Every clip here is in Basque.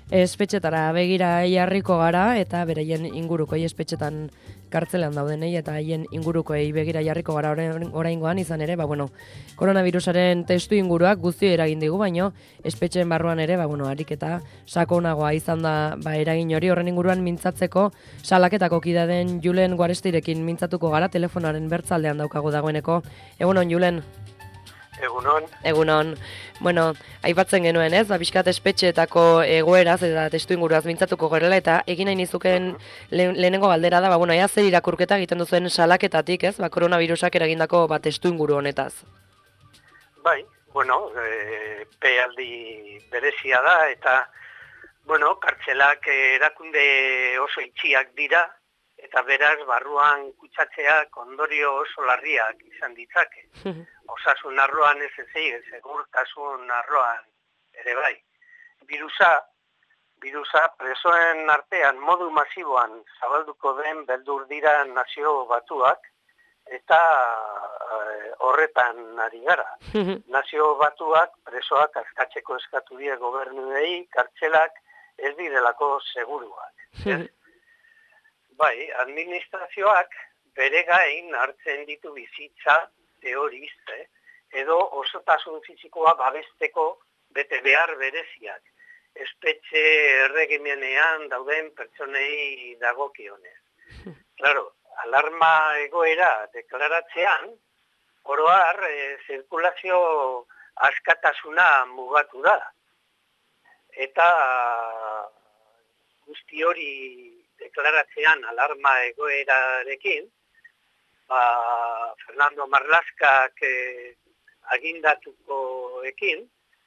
espetxetara begira jarriko gara eta beraien ingurukoi espetxetan kartzelean daudenei eta haien ingurukoei begira jarriko gara oraingoan izan ere, koronavirusaren testu inguruak guztio eragin digu, baino espetxeen barruan ere, ariketa sakonagoa izan da eragin hori horren inguruan mintzatzeko salaketako kidea den Julen Guarestirekin mintzatuko gara telefonaren bertzaldean daukagu dagoeneko. Egunon, Julen. Egunon. Egunon. Aipatzen genuen, ez? Bizkat espetxeetako egoeraz eta testu inguruaz mintzatuko gerela eta egin nahi nizuken lehenengo galdera da, ea zer irakurketa egiten duzuen salaketatik, ez? Koronavirusak eragindako testu inguru honetaz. Bai, pealdi berezia da eta, kartzelak erakunde oso itxiak dira eta beraz barruan kutsatzeak ondorio oso larriak izan ditzake. Osasun arloan ez ezik, segurtasun arloan ere bai. Birusa presoen artean modu masiboan zabalduko den beldur dira Nazio Batuak eta horretan ari gara. Nazio Batuak presoak askatzeko eskatu die gobernuei kartzelak ez direlako seguruak. Bai, administrazioak bere gain hartzen ditu bizitza teoriz, edo osotasun fisikoa babesteko bete behar bereziak, espetxe erregimenean dauden pertsonei dagokionez. Claro, alarma egoera deklaratzean, oroar zirkulazio askatasuna mugatu da. Eta guzti hori deklaratzean alarma egoerarekin, Fernando Marlaskak agindatukoekin,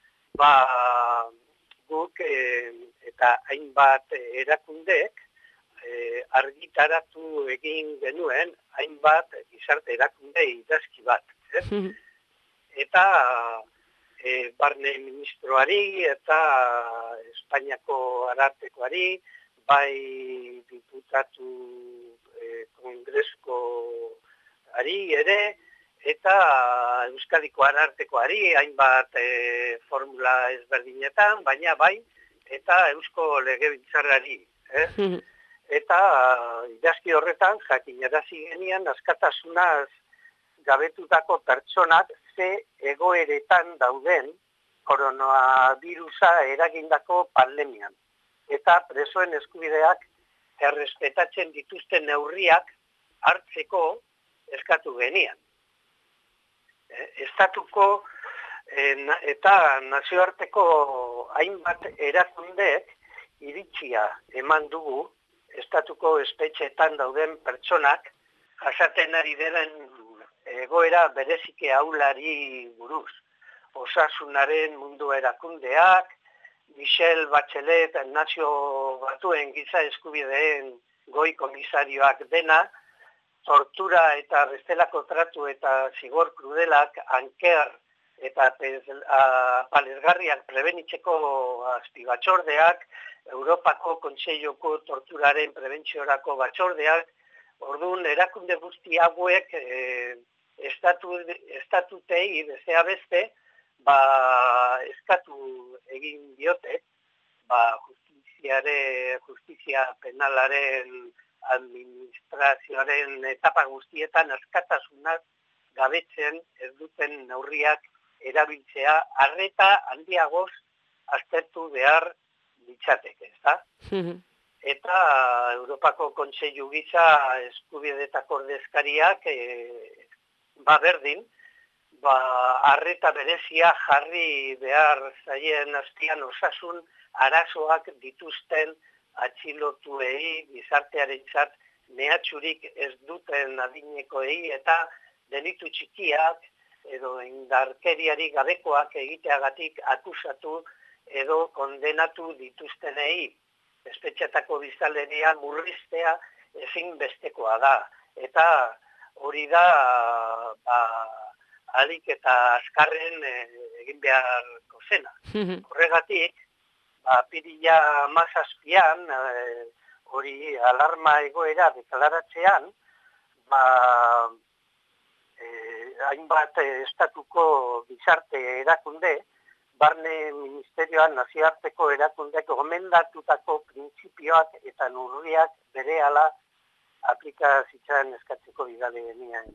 guk eta hainbat erakundek argitaratu egin genuen hainbat gizarte erakunde idazki bat. Eta barne ministroari eta Espainiako arartekoari, bai diputatu kongresuko ari ere, eta Euskadiko arartekoari hainbat formula ezberdinetan, baina bai, eta Eusko Legebiltzarrari. Eta idazki horretan jakinarazi genian askatasunaz gabetutako pertsonak ze egoeretan dauden koronavirusa eragindako pandemian. Eta presoen eskubideak errespetatzen dituzten neurriak hartzeko eskatu genian. Estatuko eta nazioarteko hainbat erakundek iritzia eman dugu estatuko espetxeetan dauden pertsonak jasaten ari diren egoera berezike ahulari buruz. Osasunaren mundu erakundeak, Michelle Bachelet Nazio Batuen giza eskubideen goi komisarioak dena, tortura eta bestelako tratu eta zigor krudelak anker eta palesgarriak prebenitzeko azpibatzordeak, Europako Kontseiluko torturaren prebentziorako batzordeak, orduan erakunde guzti hauek estatutei bestea beste, eskatu egin diote, justizia penalaren administrazioaren etapa guztietan askatasunaz gabetzen ez duten neurriak erabiltzea arreta handiagoz aztertu behar ditzateke, ezta? Eta Europako Kontseilu gisa eskubideetako ordezkariak berdin, arreta berezia jarri behar zaien azpian osasun arazoak dituzten atxilotuei, gizartearentzat mehatxurik ez duten adinekoei eta delitu txikiak edo indarkeriari gabekoak egiteagatik akusatu edo kondenatu dituztenei. Espetxetako biztanleria murriztea ezinbestekoa da. Eta hori da ahalik eta azkarren egin beharko zena. Horregatik, apirila 17an, hori alarma egoera deklaratzean, hainbat estatuko gizarte erakunde, Barne Ministerioan nazioarteko erakundek gomendatutako printzipioak eta neurriak berehala aplika zitzan eskatzeko bidale genian.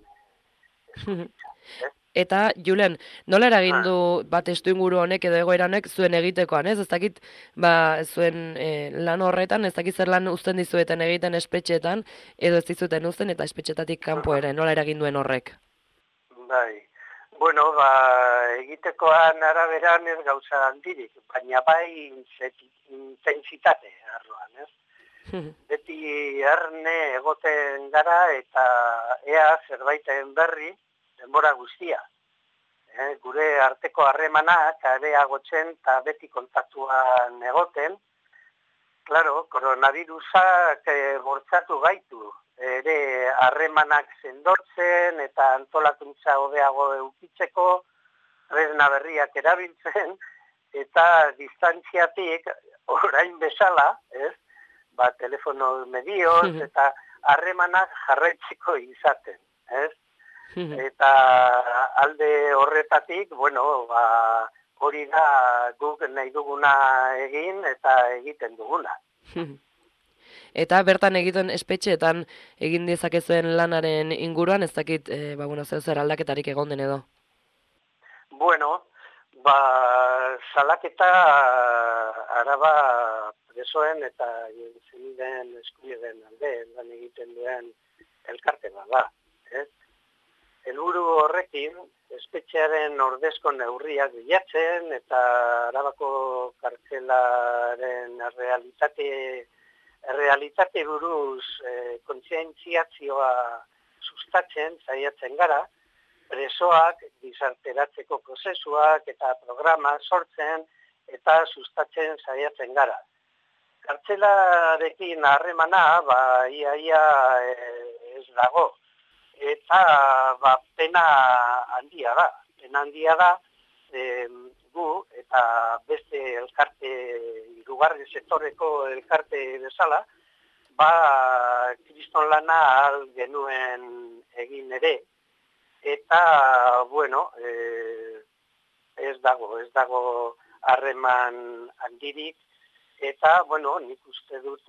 Eta, Julen, nola eragin du testuinguru honek edo egoera honek zuen egitekoan, ez? Ez dakit, zuen lan horretan, ez dakit zer lan uzten dizueten egiten espetxeetan, edo ez dizuten uzten eta espetxetatik kanpo ere, nola eragin duen horrek? Bai, bueno, egitekoan araberan ez gauza handirik, baina bai intensitate arloan, ez? Beti erne egoten gara eta ea zerbaiten berri denbora guztia. Gure arteko harremanak areagotzen eta beti kontaktuan egoten. Claro, koronavirusak bortzatu gaitu. Ere harremanak sendotzen eta antolakuntza hobeago eukitzeko, tresna berriak erabiltzen, eta distantziatik orain bezala, ez? Telefono medioz eta harremanak jarraitzeko izaten, ez? Eta alde horretatik, bueno, hori da guk nahi duguna egin eta egiten duguna. Eta bertan egiten espetxeetan egin dezakezuen lanaren inguruan, ez dakit, zer aldaketarik egon den edo? Bueno, salaketa Araba presoen eta zeniden eskubideen alde lan egiten duen elkarte bat da, ez? Helburu horrekin, espetxearen ordezko neurriak bilatzen eta Arabako kartzelaren realitate buruz kontzientziazioa sustatzen saiatzen gara, presoak gizarteratzeko prozesuak eta programak sortzen eta sustatzen saiatzen gara. Kartzelarekin harremana, ia ez dago. Eta pena handia da. Pena handia da gu eta beste elkarte, hirugarren sektoreko elkarte bezala, kriston lana ahal genuen egin ere. Eta, bueno, ez dago harreman handirik. Eta, bueno, nik uste dut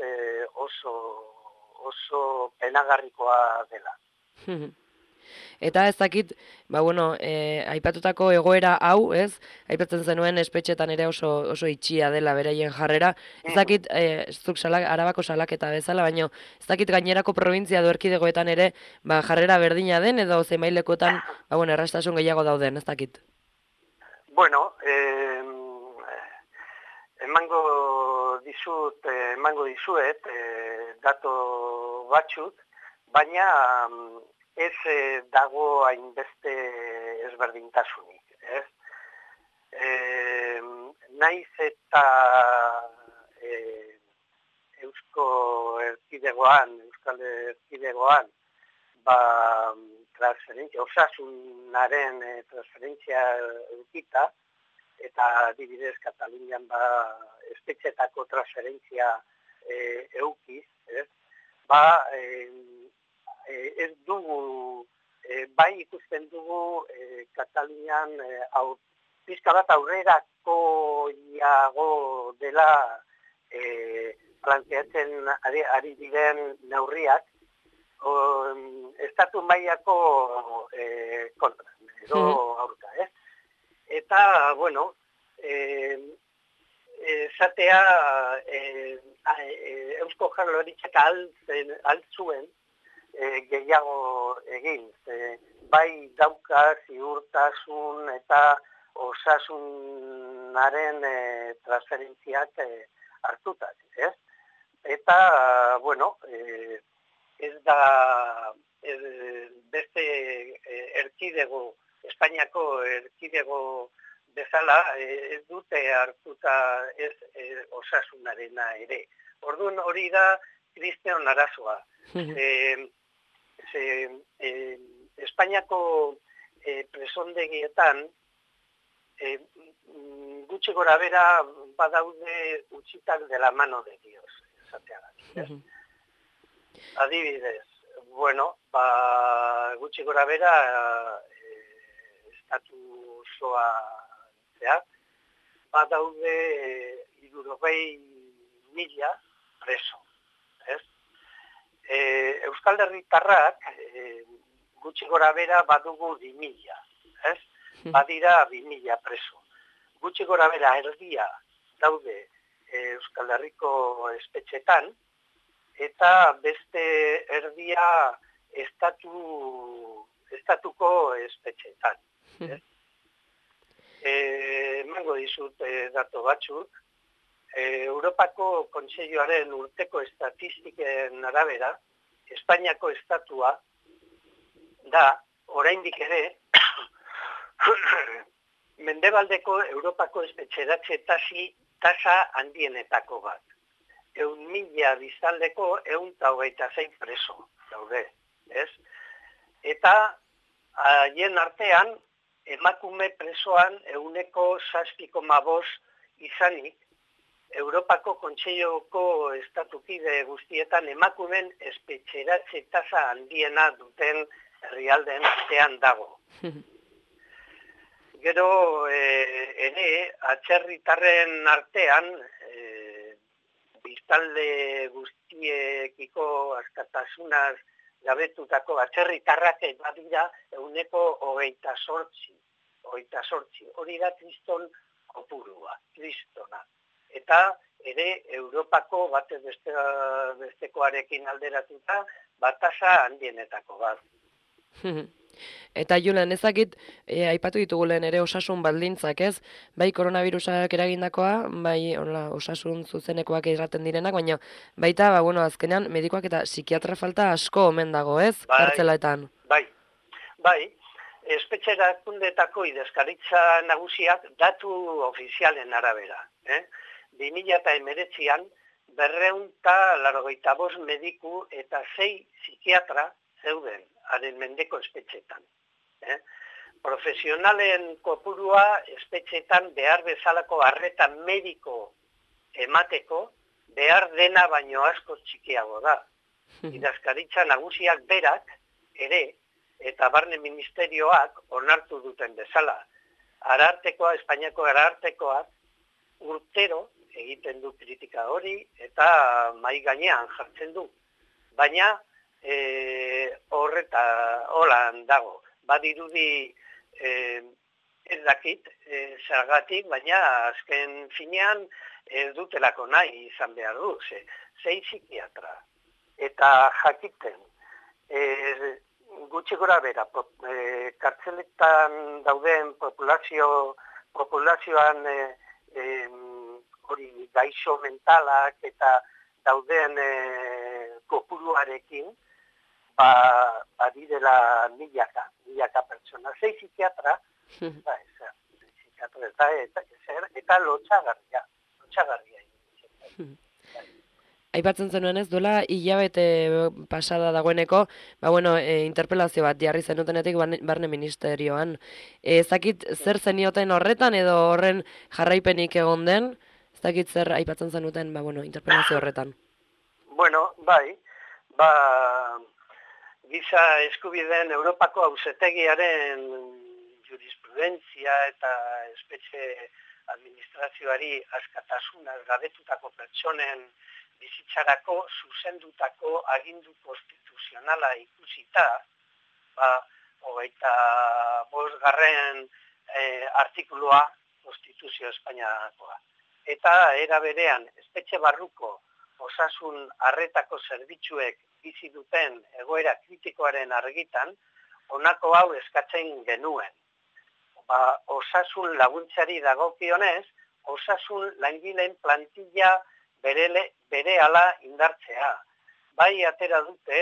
oso penagarrikoa dela. Eta ez dakit, aipatutako egoera hau, ez? Aipatzen zenuen espetxetan ere oso itxia dela beraien jarrera. Ez dakit, zuk Arabako salaketa bezala, baina ez dakit gainerako probintzia edo erkidegoetan ere jarrera berdina den edo zemailekotan errastasun gehiago dauden, ez dakit. Bueno, emango dizuet dato batzuk, baina ez dago hainbeste ezberdintasunik, ez? Naiz eta Euskal Erkidegoan, osasunaren transferentzia edukita, eta adibidez Katalunian espetxetako transferentzia eukiz, ez? Ez dugu, bai ikusten dugu Katalunian pizka bat aurrerako iago dela planteatzen ari diren neurriak, estatu mailako kontra, edo aurka, ez? Eta, bueno, esatea Eusko Jaurlaritzak altzuen gehiago egin. Bai dauka ziurtasun eta osasunaren transferentziak hartutak, ez? Eta, bueno, ez da beste erkidego, Espainiako erkidego bezala, ez dute hartuta ez osasunarena ere. Orduan hori da kristeon arazoa. Espainiako presondegietan gutxi gora bera badaude utxitak de la mano de Dios, esateagatik. Adibidez, bueno, gutxi gora bera estatu osoa badaude 60.000 preso. Ez? Euskal Herritarrak gutxi gora bera badugu 2.000, ez? Badira 2.000 preso. Gutxi gora bera erdia daude Euskal Herriko espetxetan, eta beste erdia estatuko espetxetan. Emango dizut datu batzuk. Europako Kontseiluaren urteko estatistiken arabera, Espainiako estatua da, oraindik ere, mendebaldeko Europako espetxeratze tasa handienetako bat. 100.000 biztanleko 126 preso daude, ez? Eta haien artean emakume presoan 6,5 izanik, Europako Kontseiluko estatukide guztietan emakumeen espetxeratze tasa handiena duten herrialdeen artean dago. Gero ere atzerritarren artean biztanle guztiekiko askatasunaz gabetutako atzerritarrak badira 28. Hori da kriston kopurua, kristona. Eta ere Europako batez bestekoarekin alderatuta batasa handienetako bat. Eta Julen, ezakit, aipatu ditugu lehen ere osasun baldintzak, ez? Bai koronavirusak eragindakoa, bai osasun zuzenekoak erraten direnak, baina baita, azkenean, medikoak eta psikiatra falta asko omen dago, ez? Kartzelaetan. Bai, espetxerakundetako idazkaritza nagusiak datu ofizialen arabera. 2019an 285 mediku eta 6 psikiatra zeuden haren mendeko espetxetan. Profesionalen kopurua espetxetan behar bezalako arreta mediko emateko behar dena baino asko txikiago da. Idazkaritza nagusiak berak ere eta barne ministerioak onartu duten bezala. Arartekoa, Espainiako arartekoak urtero egiten du kritika hori eta mai gainean jartzen du. Baina holan dago. Badirudi ez dakit zergatik, baina azken finean ez dutelako nahi izan behar du. 6 psikiatra. Eta jakiten gutxi gora bera, kartzeletan dauden populazioan hori gaixo mentalak eta dauden kopuruarekin, badirela milaka pertsona. 6 psikiatra, eta lotxagarria. Aipatzen zenuen ez, duela hilabete pasada dagoeneko, interpelazio bat jarri zenutenetik barne ministerioan. Ezakit zer zenioten horretan edo horren jarraipenik egon den, ezakit zer aipatzen zenuten, interpelazio horretan. Bai, giza eskubideen Europako Auzitegiaren jurisprudentzia eta espetxe administrazioari askatasunaz gabetutako pertsonen bizitzarako zuzendutako agindu konstituzionala ikusita, 25. Artikulua Konstituzio Espainiakoa. Eta era berean, espetxe barruko osasun arretako zerbitzuek bizi duten egoera kritikoaren argitan, honako hau eskatzen genuen. Osasun laguntzari dagokionez, osasun langileen plantilla berehala indartzea. Bai atera dute,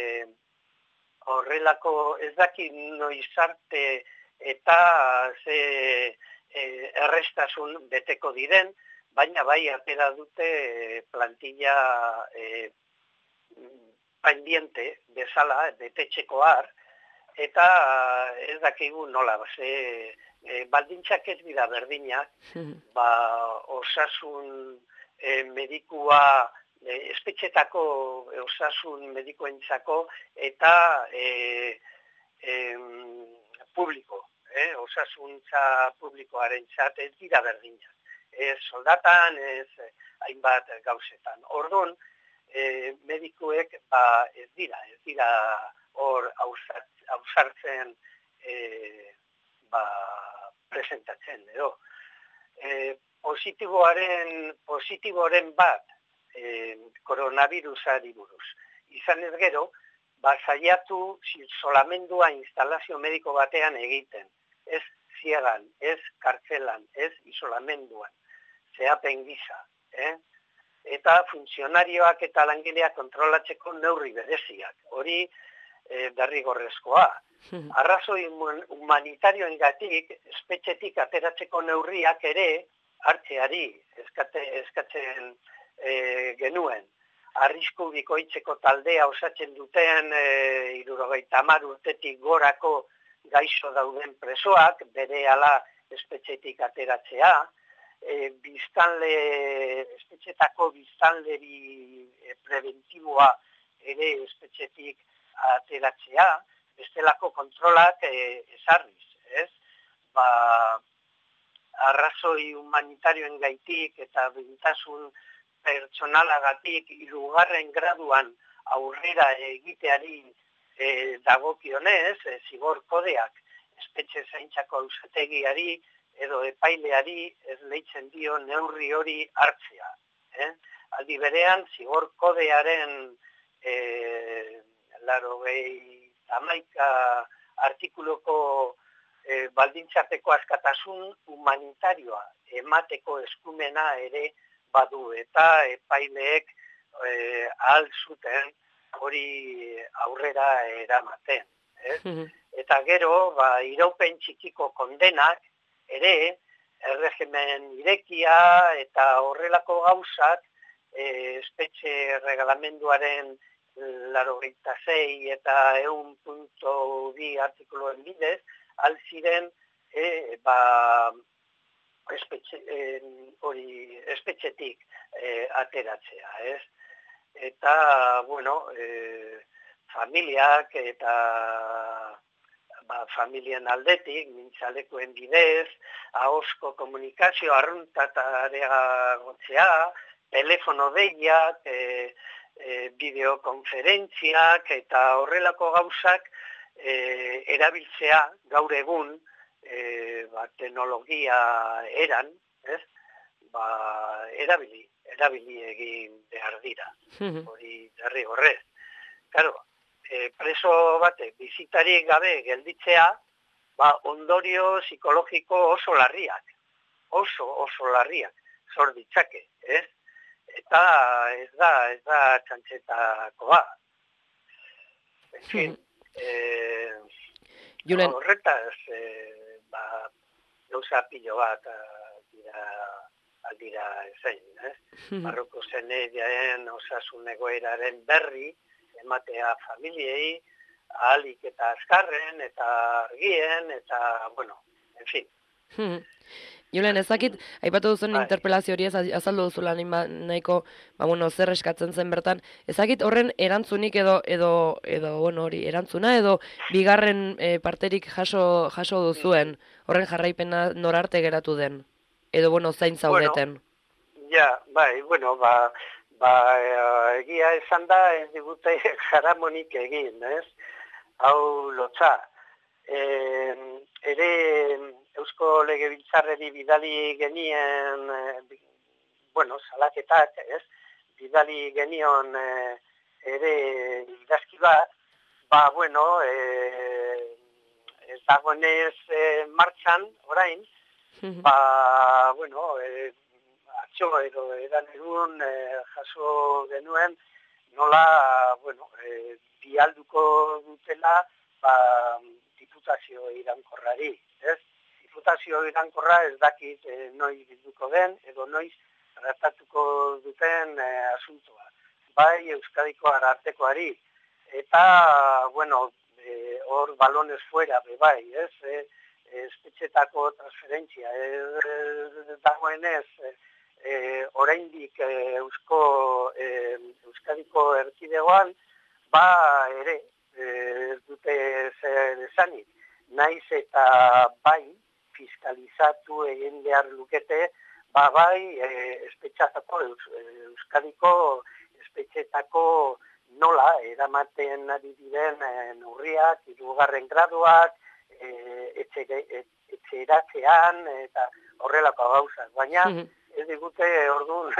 horrelako ez dakit noiz arte eta ze errestasun beteko diren, baina bai atera dute plantilla pendiente bezala, betetxeko har, eta ez dakigu nola, baldintzak ez dira berdinak, osasun medikua, espetxetako osasun medikoentzako eta publiko, osasuntza publikoaren ez dira berdinak. ez soldatan, ez hainbat gauzetan. Orduan, medikuek ez dira hor ausartzen presentatzen, edo. Positiboren bat koronavirusari buruz. Izan ez gero, saiatu isolamendua instalazio mediko batean egiten. Ez ziegan, ez kartzelan, ez isolamenduan. Zehapen gisa. Eta funtzionarioak eta langileak kontrolatzeko neurri bereziak. Hori derrigorrezkoa. Arrazoi humanitarioengatik espetxetik ateratzeko neurriak ere hartzeari eskatzen genuen. Arrisku bikoitzeko taldea osatzen duten 70 urtetik gorako gaixo dauden presoak berehala espetxetik ateratzea, espetxetako biztanleri preventiboa ere espetxetik ateratzea, bestelako kontrolak ezarriz, ez? Arrazoi humanitarioen gaitik eta bintasun pertsonalagatik 3. graduan aurrera egiteari dagokionez, zigor kodeak espetxe zaintzako auzategiari edo epaileari esleitzen dio neurri hori hartzea. Aldi berean, zigor kodearen 81 artikuluko baldintzapeko askatasun humanitarioa emateko eskumena ere badu eta epaileek ahal zuten hori aurrera eramaten. Eta gero, iraupen txikiko kondenak ere erregimen irekia eta horrelako gauzak espetxe regalamenduaren 86 eta 1.2 artikuluen bidez, alziren espetxetik ateratzea, ez? Eta, familiak eta familien aldetik, mintzalekoen bidez, ahozko komunikazio arruntatareagotzea, telefono deiak, bideokonferentziak eta horrelako gauzak erabiltzea gaur egun teknologia eran, ez? Erabili egin behar dira. Hori derrigorrez. Claro, preso bate bizitarik gabe gelditzea, ondorio psikologiko oso larriak. Oso larriak sor ditzake, ez? Eta ez da txantxetakoa. En fin, horretaz, gauza pilo bat aldira ezein, ez? Barroko zeneidearen osasun egoeraren berri, ematea familiei, ahalik eta azkarren, eta argien, eta, en fin. Julen, ezakit, aipatu duzun interpelazio hori azaldu duzula nahiko, zer eskatzen zen bertan, ezakit horren erantzunik edo hori, erantzuna edo bigarren parterik jaso duzuen, horren jarraipena norarte geratu den, edo, zain zaudeten. Egia esan da, ez digute jaramonik egin, ez? Hau lotza. Ere Eusko Legebiltzarreri bidali genien, salaketak, ez? Bidali genion ere idazki bat, ez dagoenez martxan, orain, atxo edo edan egun jaso genuen, nola, bialduko dutela, diputazio irankorrari, ez? Diputazio irankorra ez dakit noiz bilduko den, edo noiz tratatuko duten asuntoa. Bai, Euskadiko Arartekoari. Eta, hor balones fuera, bai, ez? Espetxetako transferentzia. Dagoenez, oraindik Euskadiko erkidegoan, ere, ez dute zer esanik. Naiz eta bai, fiskalizatu egin behar lukete, bai, espetxatako, Euskadiko espetxetako nola eramaten ari diren neurriak, 3. graduak, etxeratzean eta horrelako gauzak. Baina ez digute orduan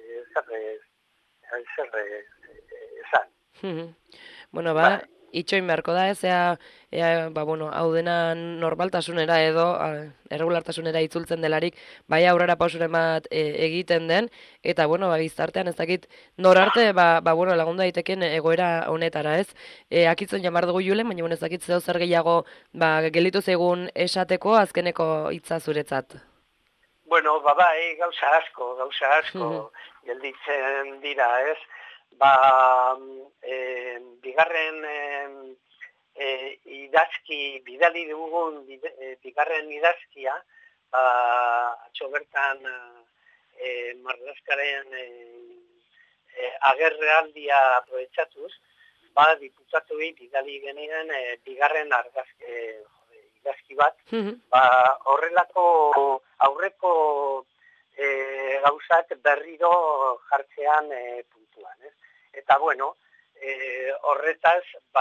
zer esan. Bueno, itxoin beharko da, hau dena normaltasunera edo erregulartasunera itzultzen delarik, bai aurrera pausure bat egiten den, eta, gizartean ez dakit norarte, lagundu daiteken egoera honetara, ez? Akitzen jamar dugu Julen, baina ez dakit zeo zer gehiago, gelditu zegun esateko azkeneko hitza zuretzat. Bueno, gauza asko gelditzen dira, ez? Bigarren idazki, bidali dugun bigarren idazkia, atzo bertan Marlaskaren agerraldia aprobetxatuz, diputatuei bidali genien bigarren idazki bat, horrelako aurreko gauzak berriro jartzean puntuan, ez? Eta, horretaz,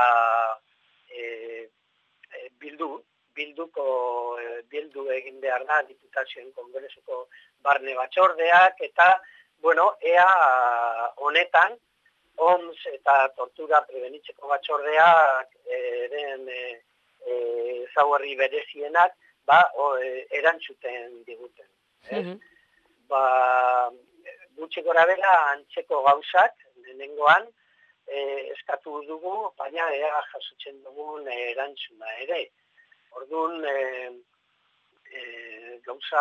bildu egin behar da diputazioen kongresuko barne batzordeak, eta, ea honetan, OMS eta tortura prebenitzeko batzordeak eren ezaugarri berezienak, erantzuten diguten. Gutxi gorabehera antzeko gauzak, lehenengoan, eskatu dugu, baina ea jasotzen dugun erantzuna ere. Orduan, gauza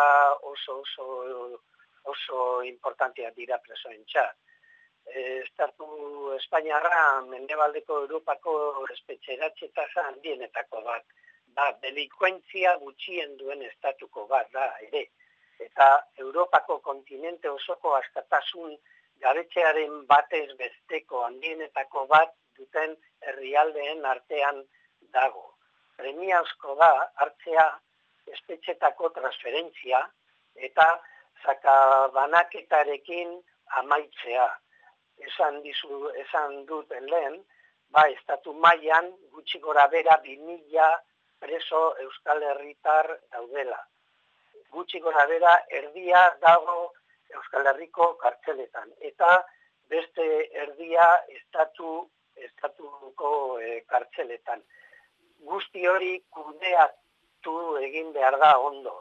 oso importanteak dira presoentzat. Estatu Espainiarra mendebaldeko Europako espetxeratze tasa handienetako bat. Delikuentzia gutxien duen estatuko bat da ere. Eta Europako kontinente osoko askatasun gabetzearen batez besteko handienetako bat duten herrialdeen artean dago. Premiazko da hartzea espetxetako transferentzia eta sakabanaketarekin amaitzea. Esan dut lehen, estatu mailan gutxi gorabehera 2000 preso Euskal Herritar daudela. Gutxi gorabehera erdia dago Euskal Herriko kartzeletan. Eta beste erdia estatuko kartzeletan. Guzti hori kudeatu egin behar da ondo.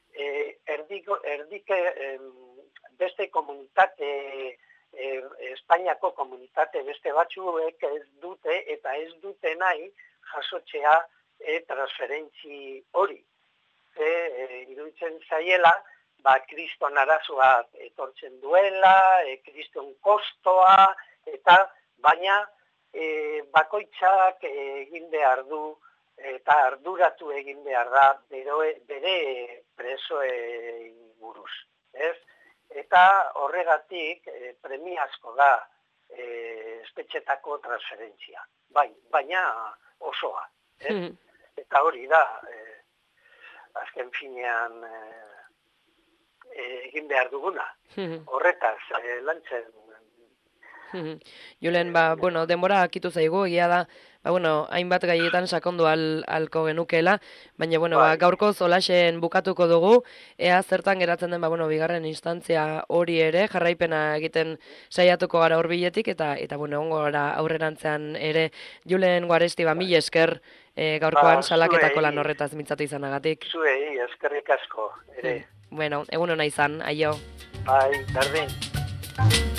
Beste komunitate, Espainiako komunitate beste batzuek ez dute eta ez dute nahi jasotzea transferentzi hori. Iruditzen zaiela, kriston arazoa etortzen duela, kriston kostoa, eta baina bakoitzak egin behar du eta arduratu egin behar da bere presoei buruz. Eta horregatik premiazko da espetxetako transferentzia. Baina osoa. Eta hori da, azken finean egin behar duguna. Horretaz, lantzen. Julen, denbora akitu zaigu, egia da, hainbat gaietan sakondu alko genukela, baina, gaurko zolaxen bukatuko dugu, ea zertan geratzen den, bigarren instantzia hori ere, jarraipena egiten saiatuko gara hurbiletik, eta ongo gara aurrerantzean ere, Julen Guaresti, mil esker, gaurkoan salaketako lan horretaz mintzatu izanagatik. Zuei, eskerrik asko, ere. Bueno, egun hona izan, aio. Berdin.